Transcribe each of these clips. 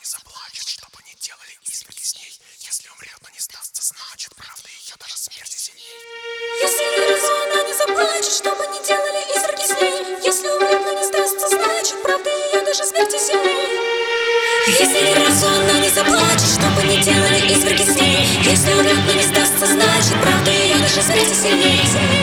заплачет, что бы ни делали изверги с ней. Если умрет, но не сдастся, значит, правда ее даже смерти сильней. Если не разу она не заплачет, что бы ни делали изверги с ней. Если умрет, но не сдастся, значит, правда ее даже смерти сильней. Если ни разу она не заплачет, что бы ни делали изверги с ней. Если умрет, но не сдастся, значит, правда ее даже смерти сильней.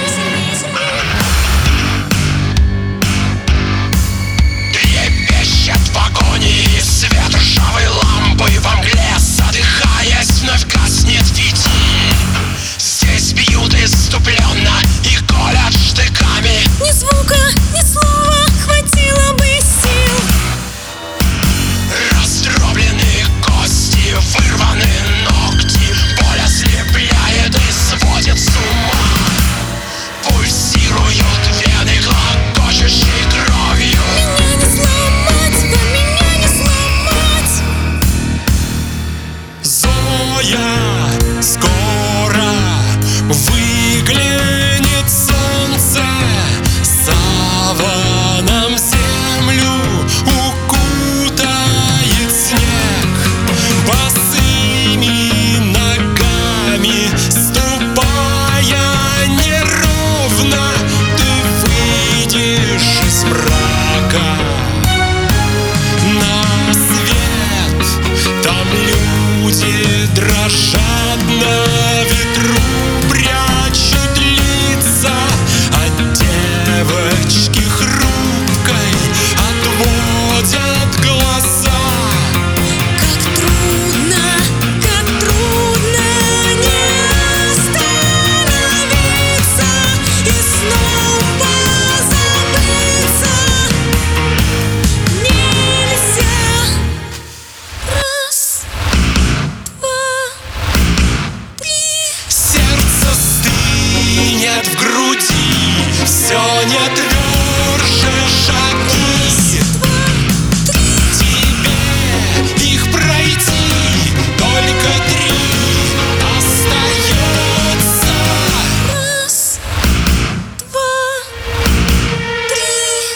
Трепещет в агонии свет ржавой лампы во мгле, задыхаясь, вновь гаснет фитиль. Здесь бьют исступленно и колят штыками. Ни звука, ни слова хватило бы сил. Раздроблены кости, вырваны ногти, боль ослепляет и сводит с ума. Пульсируют вены, клокочущей кровью. Меня не сломать, вам меня не сломать. Зоя, скоро выглянет солнце, саваном землю укутает снег. Босыми ногами ступая неровно, ты выйдешь из мрака на свет. Там люди дрожат на ветру, прячут лица от девочки хрупкой, отводят глаза. Как трудно не остановиться и снова забыться. Нельзя. Раз, два, три. Сердце стынет в груди, все не тверже шаги. Тебе их пройти только три остается. Раз, два, три.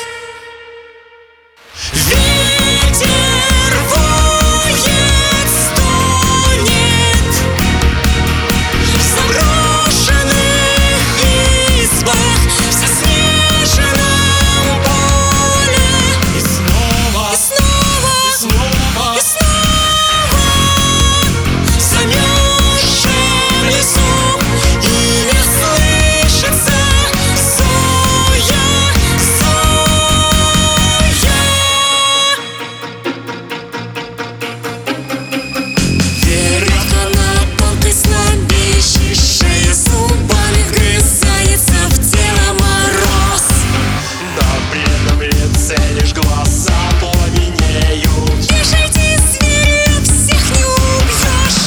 Ветер воет, стонет в заброшенных избах, в заснеженном поле. И снова, И снова, и снова и снова в замерзшем лесу, и не слышится Зоя, Зоя. Веревка на тонкой слабеющей шее, зубами вгрызается в тело мороз. на бледном лице лишь глаза пламенеют. Бежите, звери, всех не убьешь.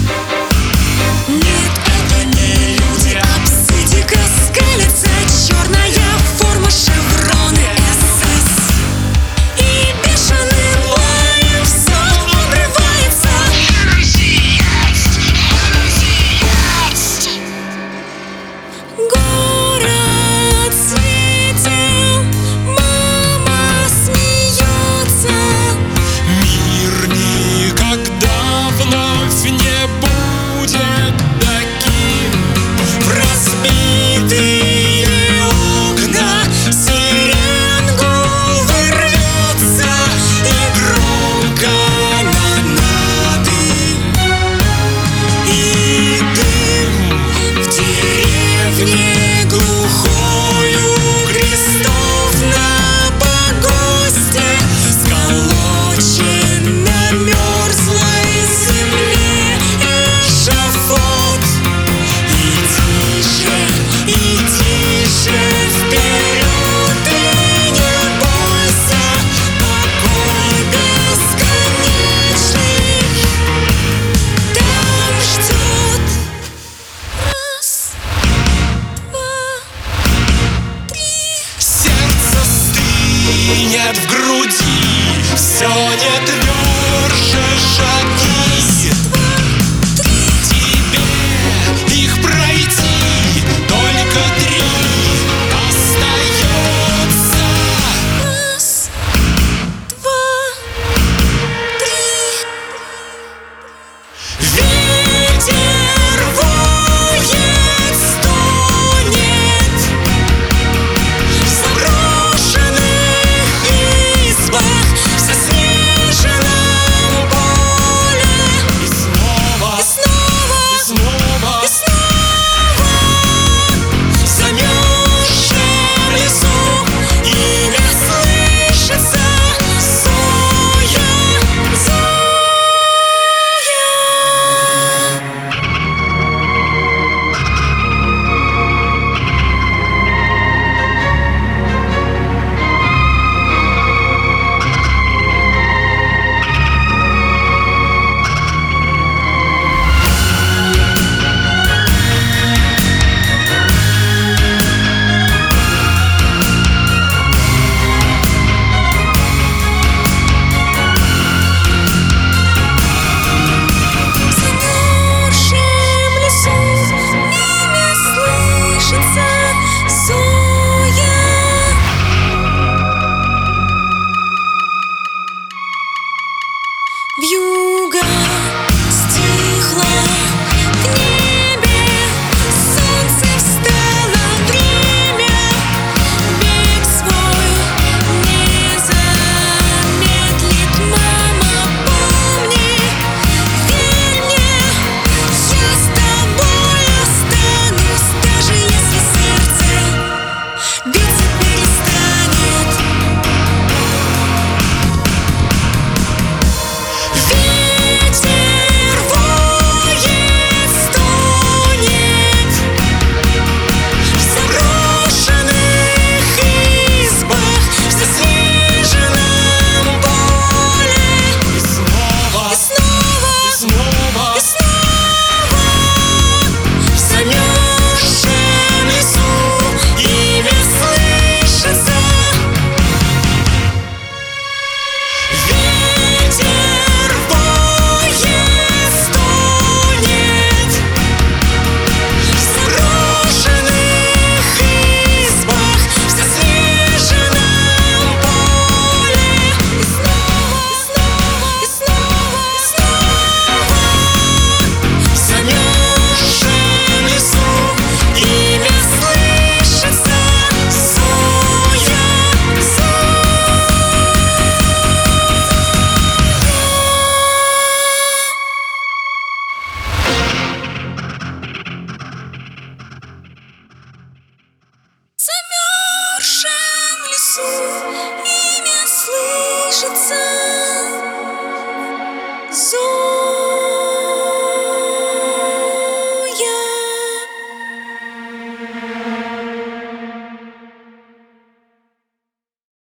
Нет, это не люди, а псы дико скалятся. Черная форма, шевроны СС. И бешеным лаем все обрывается. Город светил, мама смеется. Мир никогда вновь не будет таким. В разбитые окна сирен гул вырвется, и громко канонады, и дым в деревне глухою крестов на погосте сколочен на мерзлой земле эшафот. И тише вперед, и не бойся, покой бесконечный там ждет. Раз, два, три. Сердце стынет в груди, все не твердо.